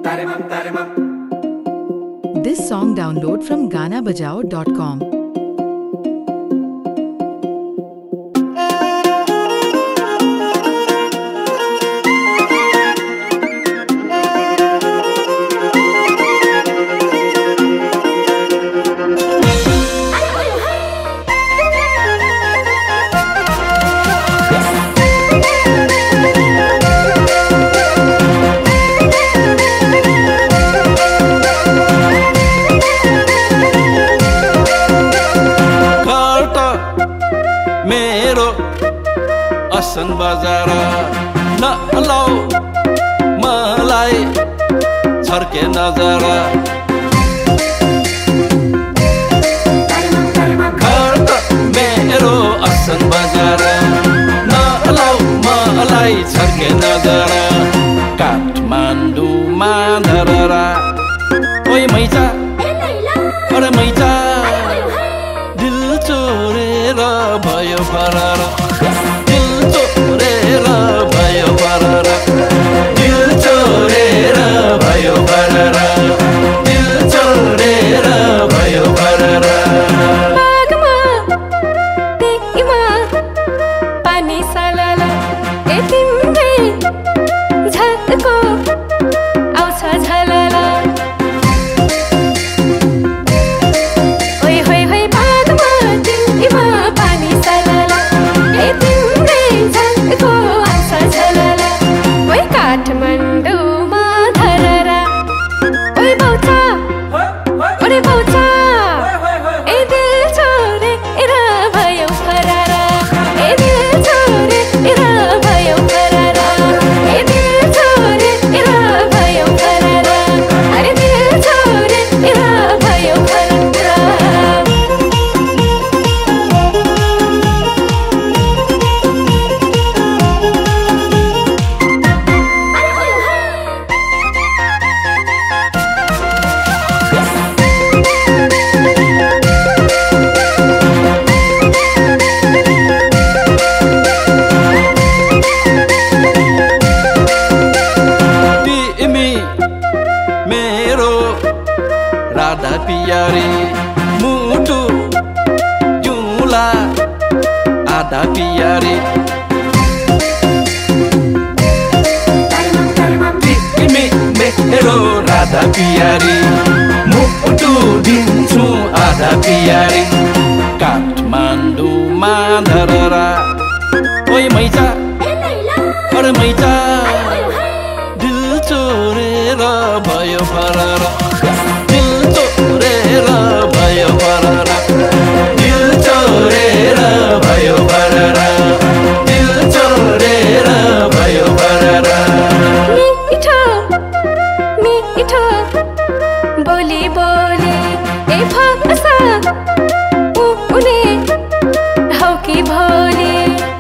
This song download from ganabajao.com. असन बजार नलाऊ मलाई छर्के नजर घर त मेरो असन बजार नलाऊ मलाई छर्के नजर काठमाडौँमा धररा ओइ मैचा अरे मैचा दिल चोरेर भयो फरार भयो बररा दिल चोरेर भयो बररा दिल चोरेर भयो बररा बागमा तिमीमा पानी सलला ए तिम्रै झट्को आउँछ झलला ओइ होइ होइ बागमा तिमीमा पानी सलला ए तिम्रै झट्को काठमाडौँमा धररा ओइ बौचा ओरे बौचा ए दिल छोरेर भयो फरारा ए दिल छोरेर भयो फरारा ए दिल छोरेर भयो फरारा अरे दिल छोरेर भयो फरारा राधा पियारी मुटु जुला आधा पियारी तिमी मेरो राधा पियारी मुटु दिन्छु आधा पियारी काठमाडौँमा धररा ओइ मैचा अरे मैचा दिल चोरेर भयो फरार भयो बररा दिल चोरेर भयो बररा दिल चोरेर भयो बररा मिठो मिठो बोली बोली ए भाषा उनी हौ कि भोली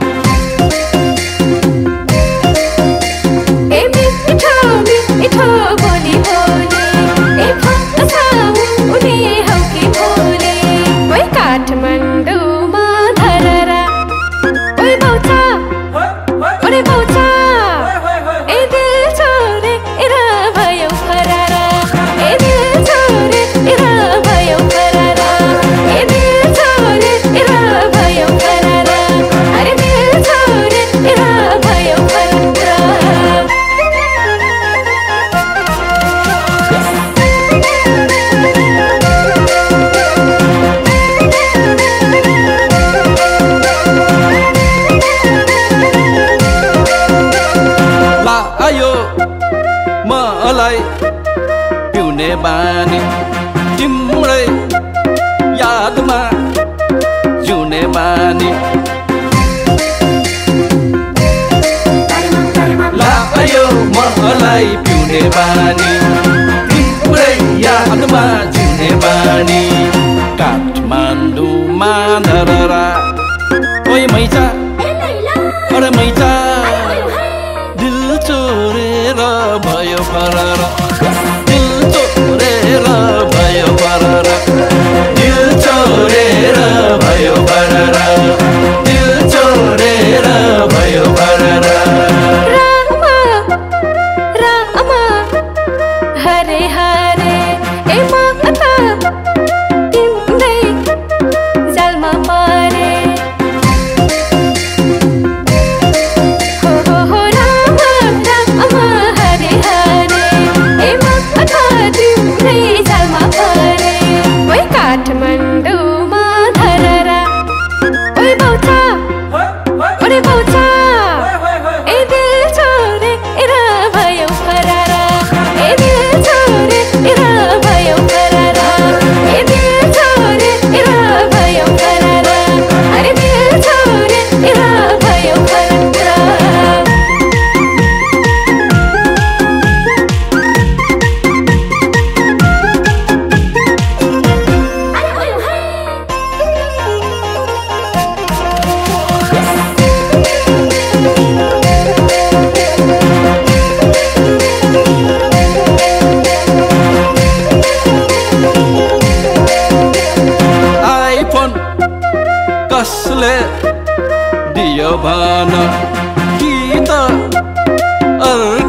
ए मिठो मिठो बोली बोली ए भाषा उनी हौ कि भोली ओइ काठमाडौँमा धररा ओइ बौचा ओरे बौचा ए दिल छोरेर भयो फरारा ए दिल छोरेर भयो फरारा ए दिल छोरेर भयो फरारा अरे दिल छोरेर भयो फरारा आयो मलाई पिउने बानी तिम्रै यादमा जिउने बानी आयो मलाई पिउने बानी तिम्रै यादमा जिउने बानी काठमाडौँमा धररा ओइ मैचा अरे मैचा दिल चोरेर भयो फरार दिल चोरेर भयो फरार दिल चोरेर भयो फरार दिल चोरेर भयो फरार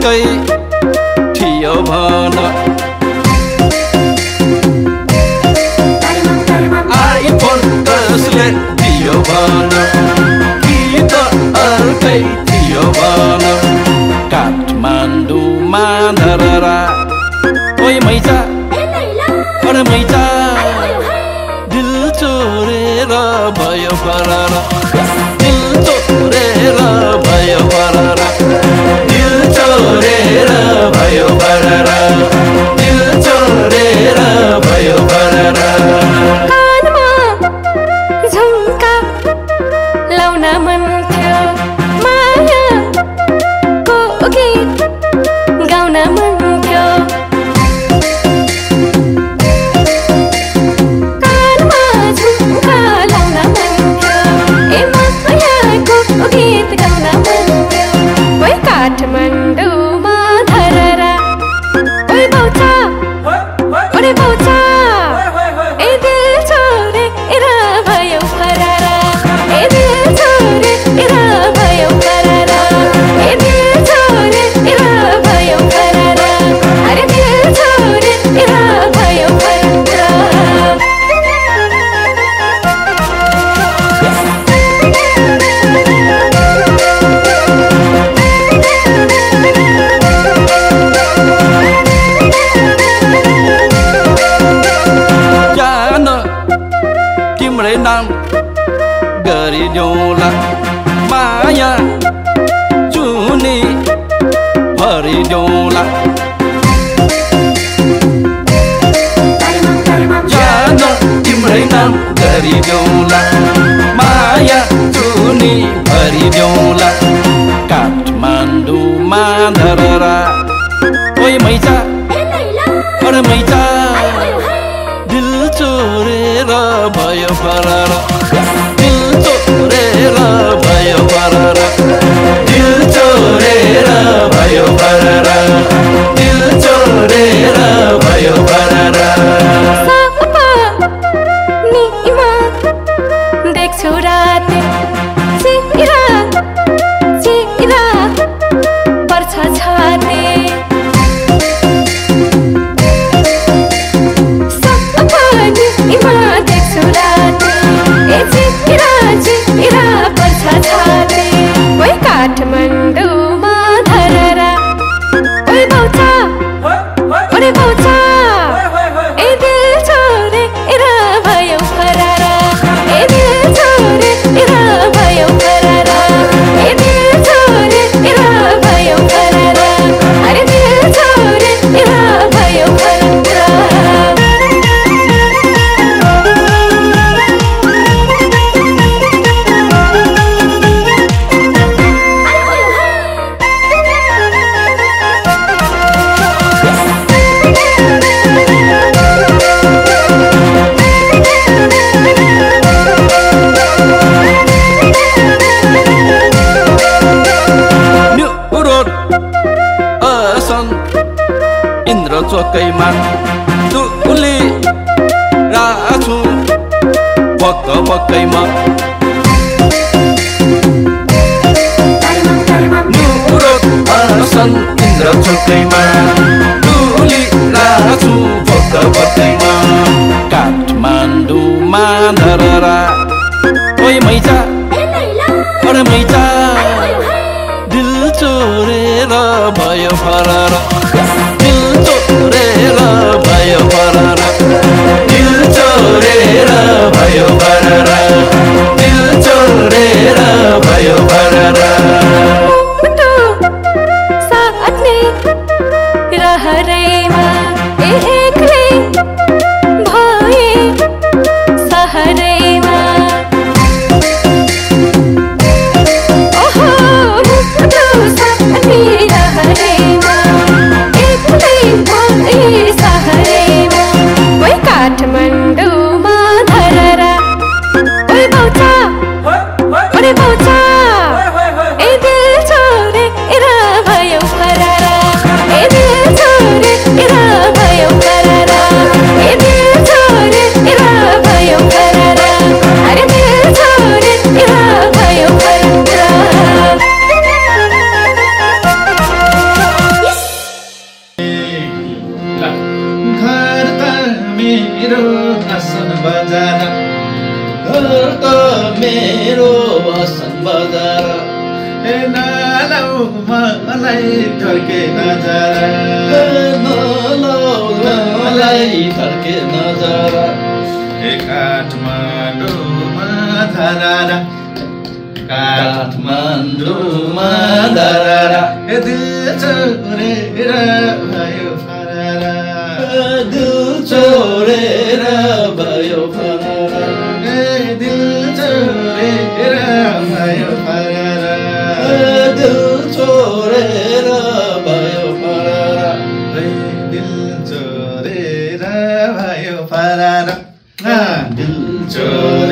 अर्कै थियो भन आइफोन कसले दियो भन गीत अर्कै थियो भन काठमाडौँमा धरहरा ओइ मैचा अरे मैचा दिल चोरेर भयो फरारा दिल चोरेर भयो फरारा दिल चोरेर भयो फरारा दिल चोरेर भयो फरारा कानमा झुम्का लाउन मन थियो मायाको गीत गाउन मन थियो कानमा झुम्का लाउन मन थियो ए मायाको गीत गाउन मन थियो ओइ काठमाडौँमा धरहरा ओइ बौचा ओरे बौचा ए दिल चोरेर भयो फरारा ए दिल चोरेर भयो फरारा ए दिल चोरेर भयो फरारा अरे दिल चोरेर भयो फरारा जान तिम्रै नाम गरिदेऊला माया जुनी भरिदेऊला जान तिम्रै नाम गरिदेऊला माया जुनी भरिदेऊला काठमाडौँमा धरहरा ओइ मैचा अरे मैचा दिल चोरेर भयो फरारा दिल चोरेर भयो फरारा दिल चोरेर भयो फरारा दिल चोरेर भयो फरारा सपनीमा देख्छु राति चिरा चिरा पर्छ छाती सपनीमा देख्छु राति ए चिरा चिरा पर्छ छाती ओइ काठमाडौँमा धरहरा ओइ बौचा ओरे बौचा ए दिल चोरेर भयो फरारा ए दिल चोरेर भयो फरारा ए दिल चोरेर भयो फरारा अरे दिल चोरेर भयो फरारा इन्द्र चोकैमा दुली राछु पक्क पक्कैमा आसन इन्द्र चोकैमा दुली राछु पक्क पक्कैमा काठमाडौँमा धरहरा ओइ मैचा अरे मैचा दिल चोरेर भयो फरारा दिल चोरेर भयो फरारा दिल चोरेर भयो फरारा दिल चोरेर भयो फरारा साथले रहरैमा एक्लै भए सहरैमा ओहो साथले रहरैमा एक्लै भए सहरैमा ओइ काठमाडौँमा धरहरा मेरो आसन बजार घर त मेरो आसन बजार ए नलाउ मलाई ठर्के नजारा मलाई थर्के नजारा ए काठमाडौँमा धरारा काठमाडौँमा धरारा ए दिल चोरेर भयो फरारा दिल चोरेर भयो फरारा ए दिल चोरेर भयो फरारा दिल चोरेर भयो फरारा दिल चोरेर भयो फरारा दिल चोरेर